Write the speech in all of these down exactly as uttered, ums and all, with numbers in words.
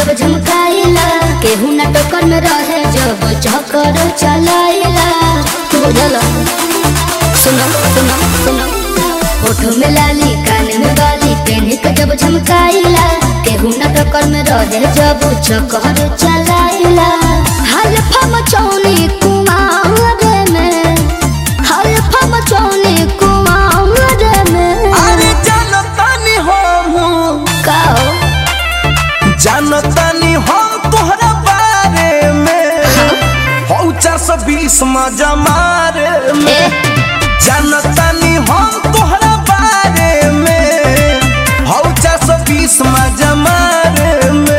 जब झमकाइला केहू ना टक्कर में रहे जब चक्कर चलाइला बुझल सुनो सुनो सुनो होठों में लाली कान में बाली पेनी के जब झमकाइला केहू ना टक्कर में रहे जब चक्कर चलाइला हल्फा मचौनी कुमार में हल्फा मचौनी कुमार में अरे जानतानी हम का जानतानी हम तोहरा बारे में हो चार सौ बीस मजा मारे में जानतानी हम तोहरा बारे में हो चार सौ बीस मजा मारे में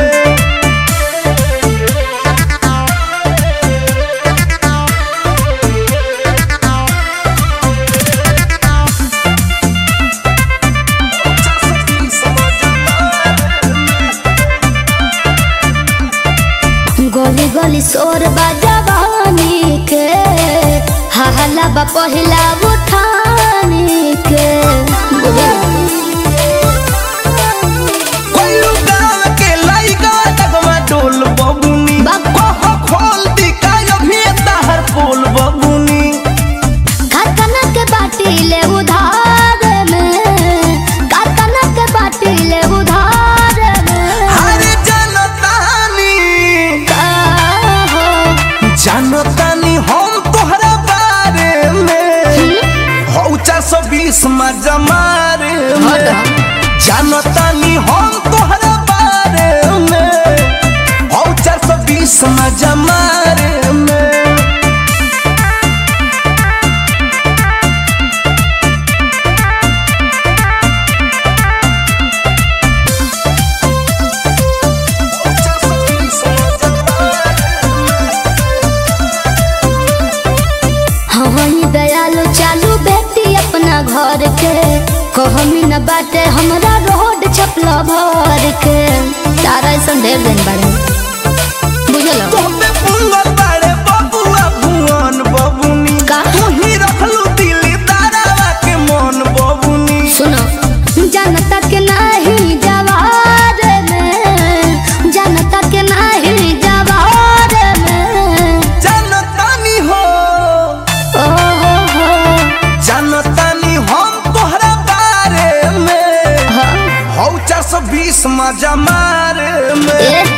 गली गली शोर बाजवानी के हल्ला बा पहिला उठानी के कोई गाँव के लइका डगमा डोल बबुनी कह खोल दी का अभी ताहर पोल बबुनी कारखाना के बाटी ले उधार में कारखाना के बाटी ले उधार में अरे जानतानी का हो जानतानी हम तोहरा बारे में हो चार सौ बीस मजा मारे में जानतानी हम तोहरा बारे में हो चार सौ बीस मजा मारे में हवनी दयालु चालू बेटी अपना घर के कहमी न बाटे हमरा रोड छपला भर के तारा ऐसा ढेर दिन बारे बुझल तोबे पुंगल बाड़े बबुआ भुवन बबुनी का? तू ही रखलू दिली तारावा के मन बबुनी सुनो जनता के नहीं जवार में जनता के नहीं जवार में जानतानी हो ओ हो हो जानतानी हम तोहरा बारे में हाँ, हो चार सौ बीस मजा मारे में ए